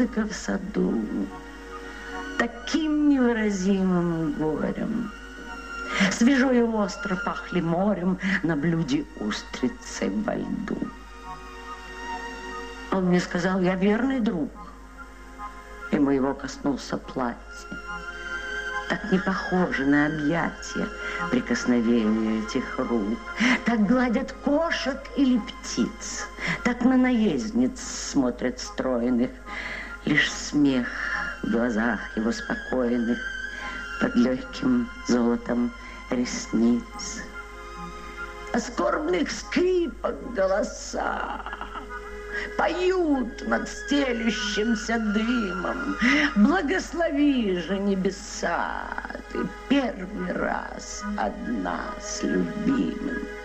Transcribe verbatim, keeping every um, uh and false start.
музыка в саду, таким невыразимым горем. Свежо и остро пахли морем на блюде устрицы во льду. Он мне сказал: я верный друг, и моего коснулся платье. Так не похоже на объятия прикосновения этих рук. Так гладят кошек или птиц, так на наездниц смотрят стройных. Лишь смех в глазах его спокойных под легким золотом ресниц. А скорбных скрипок голоса поют над стелющимся дымом. Благослови же небеса, ты первый раз одна с любимым.